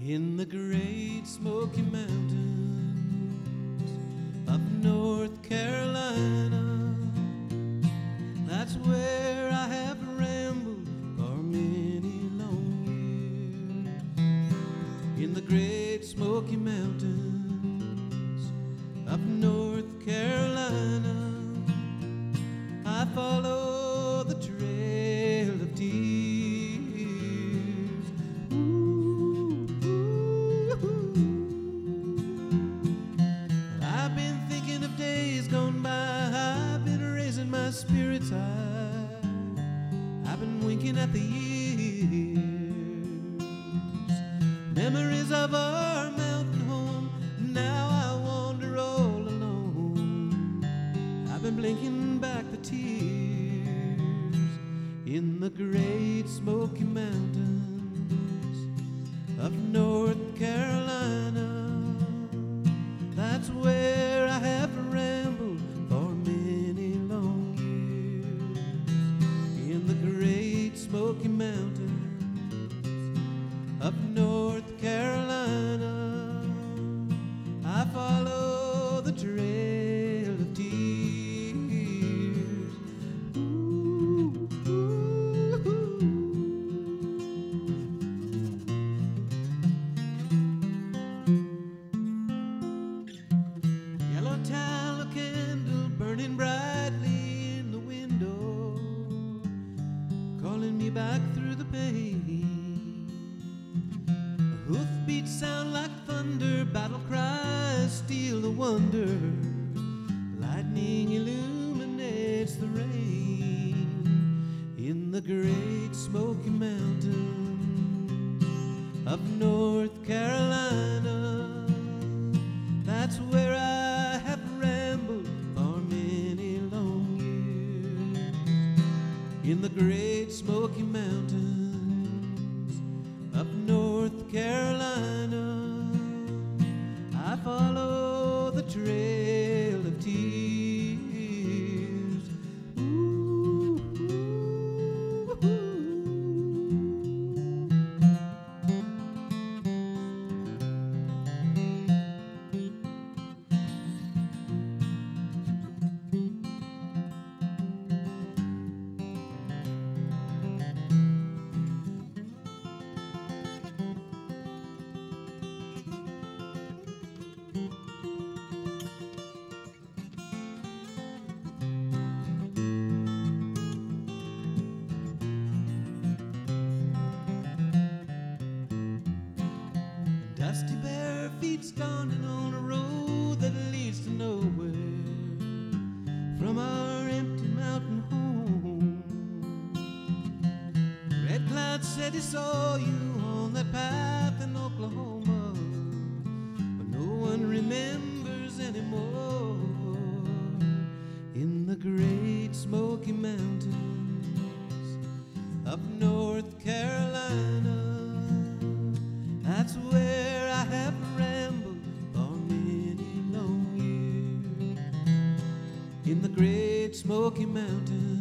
in the Great Smoky Mountains of North Carolina. That's where I have rambled for many long years. In the Great Smoky Mountains of North Carolina, I follow the trail of tears. I've been thinking of days gone by. I've been raising my spirits high. I've been winking at the years. Memories of our mountain home. Now I wander all alone. I've been blinking back the tears in the Great Smoky Mountains of North Carolina. That's where I have rambled for many long years. In the Great Smoky Mountains of North Carolina, I follow the trail of tears. Ooh, ooh, ooh. Yellow tallow candle burning brightly in the window, calling me back through the pain. Hoofbeats sound like thunder, battle cries steal the wonder. Lightning illuminates the rain in the Great Smoky Mountains of North Carolina. That's where I have rambled for many long years. In the Great Smoky Mountains of North Carolina, I follow the trail of tears. Ooh, ooh, ooh. Dusty bare feet standing on a road that leads to nowhere from our empty mountain home. Red Cloud said he saw you on that path in Oklahoma, but no one remembers anymore. In the Great Smoky Mountains of North Carolina, that's where I have rambled for many long years. In the Great Smoky Mountains